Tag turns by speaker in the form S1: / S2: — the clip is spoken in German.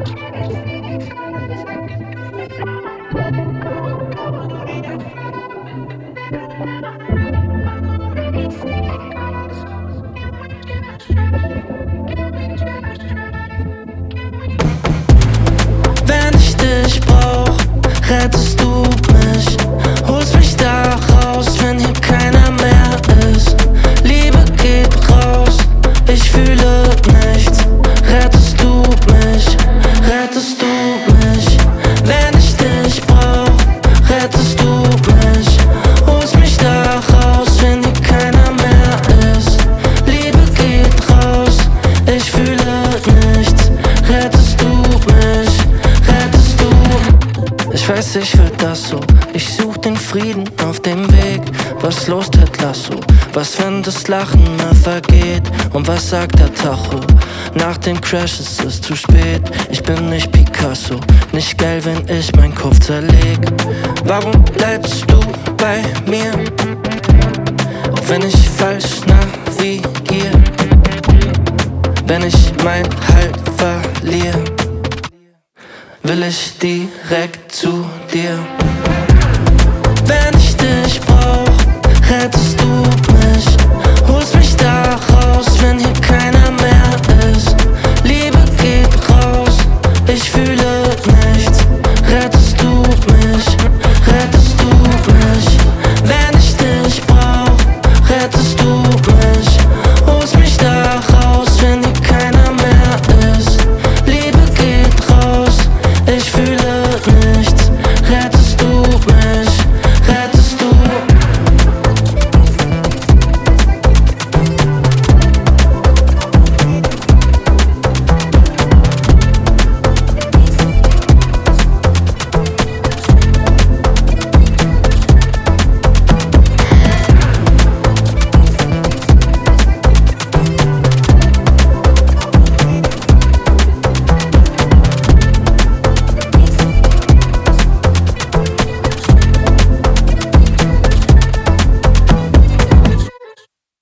S1: Wenn ich dich brauch, rettest du mich, holst mich da raus, wenn hier keiner mehr ist. Liebe geht raus, ich fühle nichts. Rettest du mich, rettest du mich. Wenn ich dich brauch, rettest du mich, holst mich da raus, wenn hier keiner mehr ist. Liebe geht raus, ich fühle nichts. Rettest du mich, rettest du. Ich weiß, ich will das so, ich such den Frieden auf dem Weg. Was los, Ted Lasso? Was, wenn das Lachen mal vergeht? Und was sagt der Tacho? Nach dem Crash ist es zu spät. Ich bin nicht Picasso, nicht geil, wenn ich meinen Kopf zerleg. Warum bleibst du bei mir? Auch wenn ich falsch navigier, wenn ich mein Halt verliere, will ich direkt zu dir. Wenn ich dich brauch, rettest du mich, holst mich da raus, wenn hier keiner